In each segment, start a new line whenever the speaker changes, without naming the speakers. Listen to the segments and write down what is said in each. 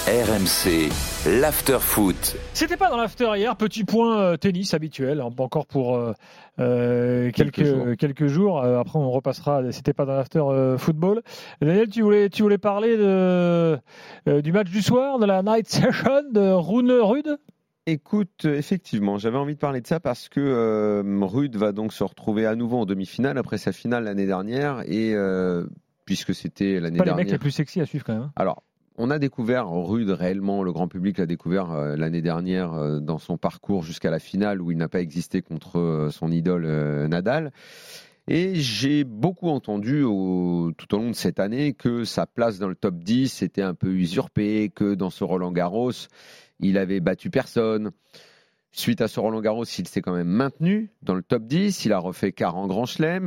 RMC, l'after-foot.
C'était pas dans l'after hier, petit point tennis habituel, encore pour quelques jours. Après, on repassera. C'était pas dans l'after football. Daniel, tu voulais parler du match du soir, de la night session de Rune-Rude.
Écoute, effectivement, j'avais envie de parler de ça parce que Rude va donc se retrouver à nouveau en demi-finale après sa finale l'année dernière et puisque c'était l'année dernière.
Pas les mecs les plus sexy à suivre quand même.
Alors, on a découvert Rude réellement, le grand public l'a découvert l'année dernière dans son parcours jusqu'à la finale où il n'a pas existé contre son idole Nadal. Et j'ai beaucoup entendu tout au long de cette année que sa place dans le top 10 était un peu usurpée, que dans ce Roland-Garros, il avait battu personne. Suite à ce Roland-Garros, il s'est quand même maintenu dans le top 10. Il a refait quart en Grand Chelem.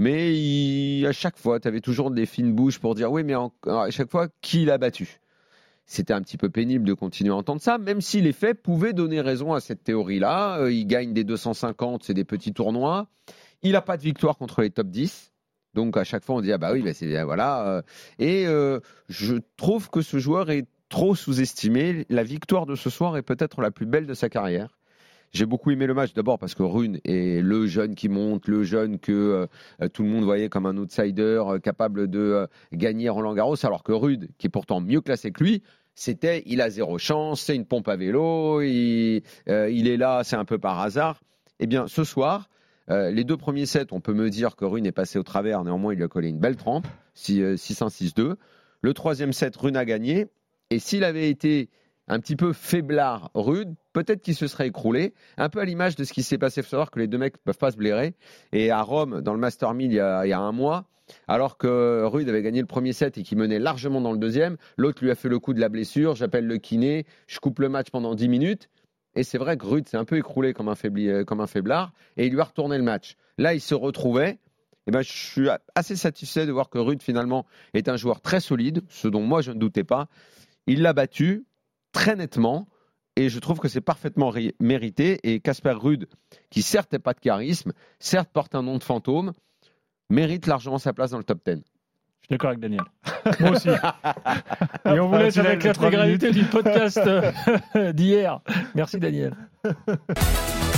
Mais à chaque fois, tu avais toujours des fines bouches pour dire oui, mais à chaque fois, qui l'a battu ? C'était un petit peu pénible de continuer à entendre ça, même si les faits pouvaient donner raison à cette théorie-là. Il gagne des 250, c'est des petits tournois. Il n'a pas de victoire contre les top 10. Donc à chaque fois, on dit ah bah oui, bah c'est voilà. Et je trouve que ce joueur est trop sous-estimé. La victoire de ce soir est peut-être la plus belle de sa carrière. J'ai beaucoup aimé le match, d'abord parce que Rune est le jeune qui monte, le jeune que tout le monde voyait comme un outsider capable de gagner Roland-Garros, alors que Rude, qui est pourtant mieux classé que lui, il a zéro chance, c'est une pompe à vélo, il est là, c'est un peu par hasard. Eh bien, ce soir, les deux premiers sets, on peut me dire que Rune est passé au travers, néanmoins il lui a collé une belle trempe, 6-1, 6-2. Le troisième set, Rune a gagné, et s'il avait été un petit peu faiblard, Rude, peut-être qu'il se serait écroulé, un peu à l'image de ce qui s'est passé. Il faut savoir que les deux mecs ne peuvent pas se blairer. Et à Rome, dans le Master 1000, il y a un mois, alors que Rude avait gagné le premier set et qu'il menait largement dans le deuxième, l'autre lui a fait le coup de la blessure, j'appelle le kiné, je coupe le match pendant 10 minutes. Et c'est vrai que Rude s'est un peu écroulé comme un faiblard, et il lui a retourné le match. Là, il se retrouvait. Et ben, je suis assez satisfait de voir que Rude, finalement, est un joueur très solide, ce dont moi, je ne doutais pas. Il l'a battu très nettement, et je trouve que c'est parfaitement mérité. Et Casper Ruud, qui certes n'a pas de charisme, certes porte un nom de fantôme, mérite largement sa place dans le top 10.
Je suis d'accord avec Daniel. Moi aussi. Et on vous laisse avec l'intégralité du podcast d'hier. Merci Daniel.